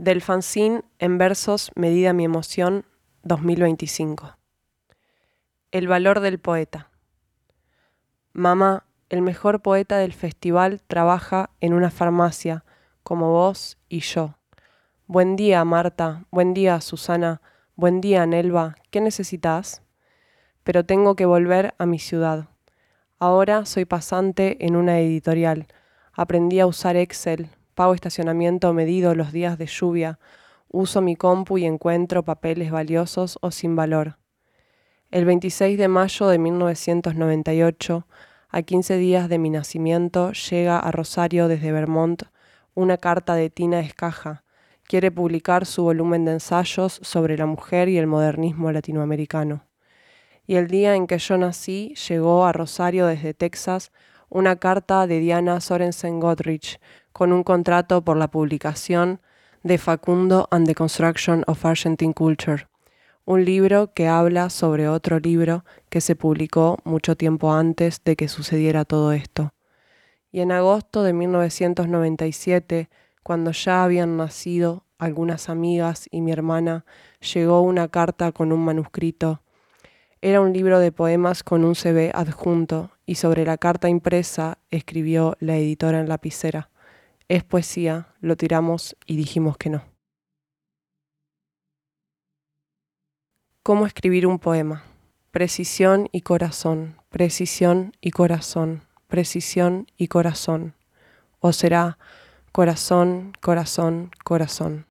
Del fanzine En versos medida mi emoción 2025. El valor del poeta. Mamá, el mejor poeta del festival trabaja en una farmacia, como vos y yo. Buen día, Marta. Buen día, Susana. Buen día, Nelva. ¿Qué necesitas? Pero tengo que volver a mi ciudad. Ahora soy pasante en una editorial. Aprendí a usar Excel. Pago estacionamiento medido los días de lluvia. Uso mi compu y encuentro papeles valiosos o sin valor. El 26 de mayo de 1998, a 15 días de mi nacimiento, llega a Rosario desde Vermont una carta de Tina Escaja. Quiere publicar su volumen de ensayos sobre la mujer y el modernismo latinoamericano. Y el día en que yo nací, llegó a Rosario desde Texas una carta de Diana Sorensen Goodrich con un contrato por la publicación de Facundo and the Construction of Argentine Culture, un libro que habla sobre otro libro que se publicó mucho tiempo antes de que sucediera todo esto. Y en agosto de 1997, cuando ya habían nacido algunas amigas y mi hermana, llegó una carta con un manuscrito. Era un libro de poemas con un CV adjunto y sobre la carta impresa escribió la editora en lapicera: es poesía, lo tiramos y dijimos que no. ¿Cómo escribir un poema? Precisión y corazón, precisión y corazón, precisión y corazón. O será corazón, corazón, corazón.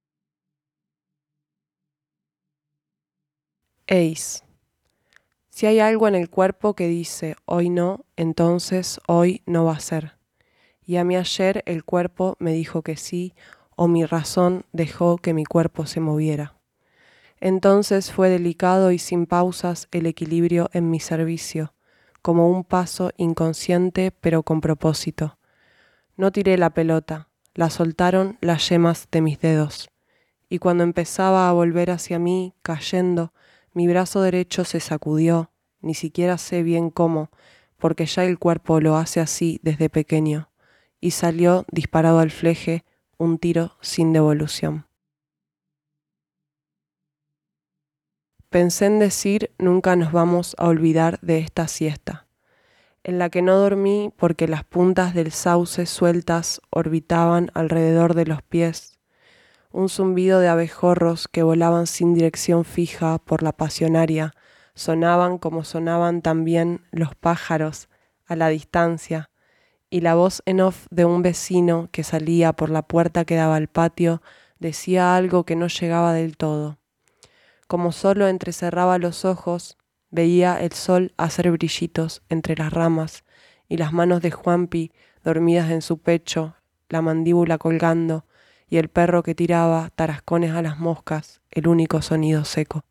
Ace. Si hay algo en el cuerpo que dice hoy no, entonces hoy no va a ser. Y a mí ayer el cuerpo me dijo que sí, o mi razón dejó que mi cuerpo se moviera. Entonces fue delicado y sin pausas el equilibrio en mi servicio, como un paso inconsciente pero con propósito. No tiré la pelota, la soltaron las yemas de mis dedos. Y cuando empezaba a volver hacia mí, cayendo, mi brazo derecho se sacudió, ni siquiera sé bien cómo, porque ya el cuerpo lo hace así desde pequeño, y salió disparado al fleje un tiro sin devolución. Pensé en decir nunca nos vamos a olvidar de esta siesta, en la que no dormí porque las puntas del sauce sueltas orbitaban alrededor de los pies, un zumbido de abejorros que volaban sin dirección fija por la pasionaria, sonaban como sonaban también los pájaros a la distancia, y la voz en off de un vecino que salía por la puerta que daba al patio decía algo que no llegaba del todo. Como solo entrecerraba los ojos, veía el sol hacer brillitos entre las ramas y las manos de Juanpi dormidas en su pecho, la mandíbula colgando y el perro que tiraba tarascones a las moscas, el único sonido seco.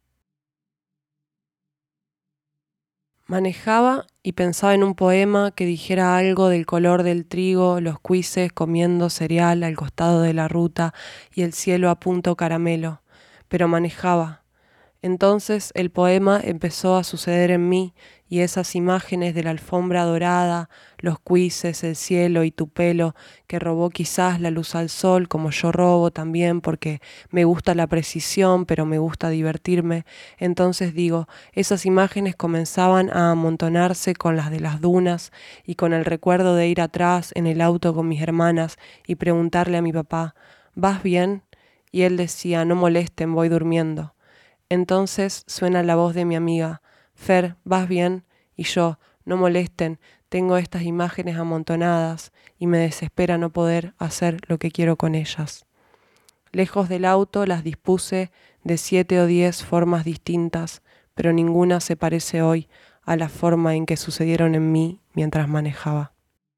Manejaba y pensaba en un poema que dijera algo del color del trigo, los cuises comiendo cereal al costado de la ruta y el cielo a punto caramelo, pero manejaba. Entonces el poema empezó a suceder en mí y esas imágenes de la alfombra dorada, los cuises, el cielo y tu pelo, que robó quizás la luz al sol como yo robo también porque me gusta la precisión pero me gusta divertirme. Entonces digo, esas imágenes comenzaban a amontonarse con las de las dunas y con el recuerdo de ir atrás en el auto con mis hermanas y preguntarle a mi papá, ¿vas bien? Y él decía, no molesten, voy durmiendo. Entonces suena la voz de mi amiga, Fer, ¿vas bien? Y yo, no molesten, tengo estas imágenes amontonadas y me desespera no poder hacer lo que quiero con ellas. Lejos del auto las dispuse de 7 o 10 formas distintas, pero ninguna se parece hoy a la forma en que sucedieron en mí mientras manejaba.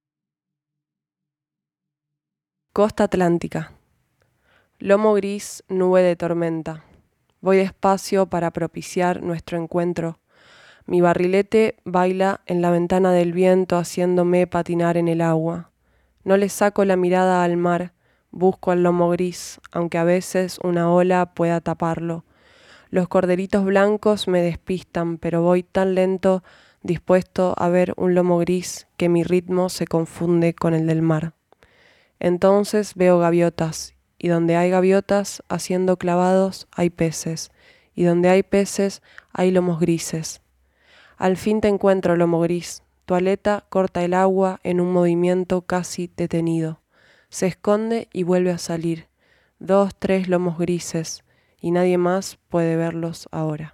Costa Atlántica. Lomo gris, nube de tormenta. Voy despacio para propiciar nuestro encuentro. Mi barrilete baila en la ventana del viento haciéndome patinar en el agua. No le saco la mirada al mar, busco el lomo gris, aunque a veces una ola pueda taparlo. Los corderitos blancos me despistan, pero voy tan lento, dispuesto a ver un lomo gris, que mi ritmo se confunde con el del mar. Entonces veo gaviotas y donde hay gaviotas haciendo clavados hay peces, y donde hay peces hay lomos grises. Al fin te encuentro, lomo gris. Tu aleta corta el agua en un movimiento casi detenido. Se esconde y vuelve a salir. 2, 3 lomos grises, y nadie más puede verlos ahora.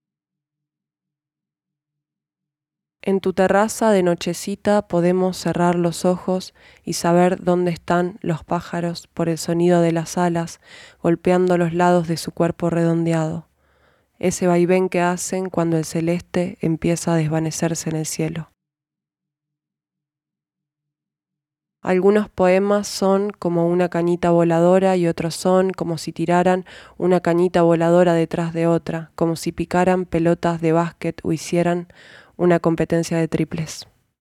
En tu terraza de nochecita podemos cerrar los ojos y saber dónde están los pájaros por el sonido de las alas golpeando los lados de su cuerpo redondeado, ese vaivén que hacen cuando el celeste empieza a desvanecerse en el cielo. Algunos poemas son como una cañita voladora y otros son como si tiraran una cañita voladora detrás de otra, como si picaran pelotas de básquet o hicieran una competencia de triples.